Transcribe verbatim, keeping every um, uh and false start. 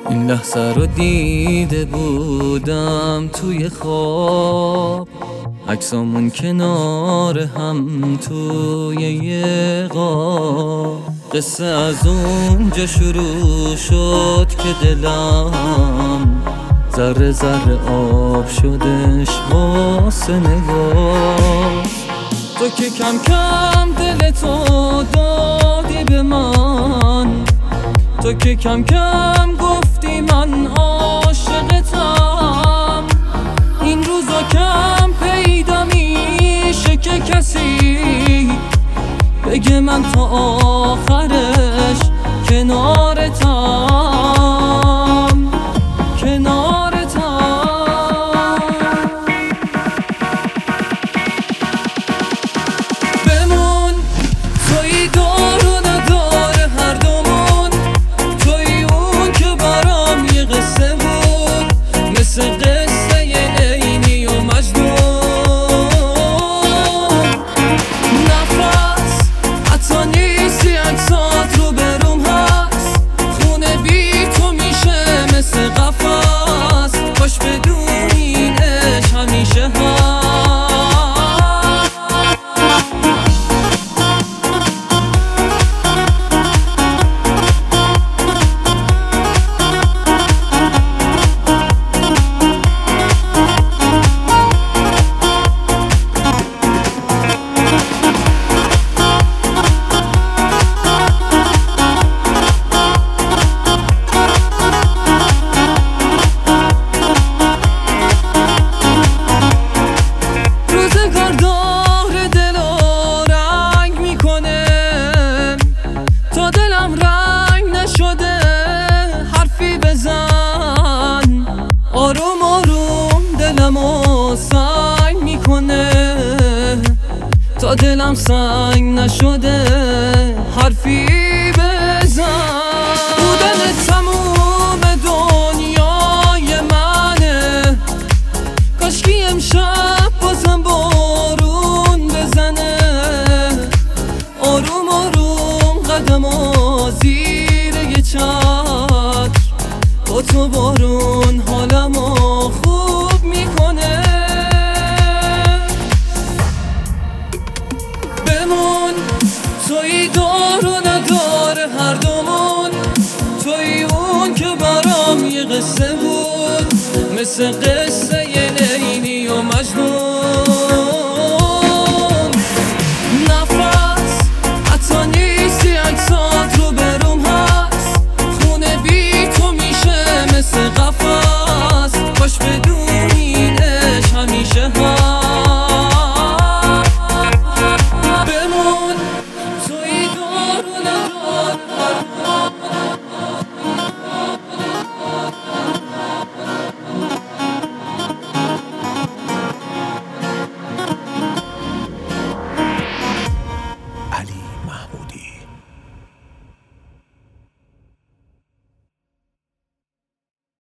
این لحظه رو دیده بودم توی خواب، عکسامون کنار هم توی یه قاب. قصه از اونجا شروع شد که دلم ذره ذره آب شدش واسه نگاه. تو که کم کم دلتو دادی به من، تو که کم کم گفتی من عاشقتم. این روزا کم پیدا میشه که کسی بگه من تا آخرش کنارتم کنارتم. بمون توی دار و ندار هر دومون، توی اون که برام یه قصه بود، مثل قصه لیلی و مجنون. نفس حتی نیستی عکسات رو بروم هست، خونه بی تو میشه مثل قفص. باش بدونینش همیشه هست. آروم آروم دلمو سنگ میکنه، تا دلم سنگ نشده حرفی بزن. بودن تموم دنیای منه، کاشکی امشب بازم بارون بزنه. آروم آروم قدمو زیر یه چتر، با تو بارون حالمو خوب میکنه. بمون توی دار و ندار هر دومون، توی اون که برام یه قصه بود، مثل قصه